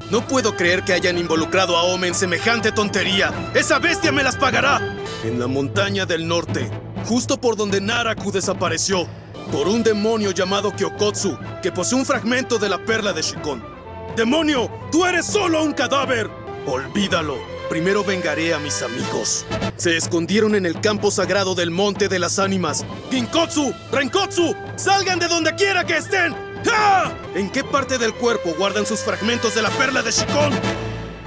No puedo creer que hayan involucrado a Ome en semejante tontería. ¡Esa bestia me las pagará! En la montaña del norte, justo por donde Naraku desapareció, por un demonio llamado Kyokotsu, que posee un fragmento de la perla de Shikon. ¡Demonio! ¡Tú eres solo un cadáver! Olvídalo. Primero vengaré a mis amigos. Se escondieron en el campo sagrado del Monte de las Ánimas. ¡Ginkotsu! ¡Renkotsu! ¡Salgan de donde quiera que estén! ¡Ja! ¿En qué parte del cuerpo guardan sus fragmentos de la perla de Shikon?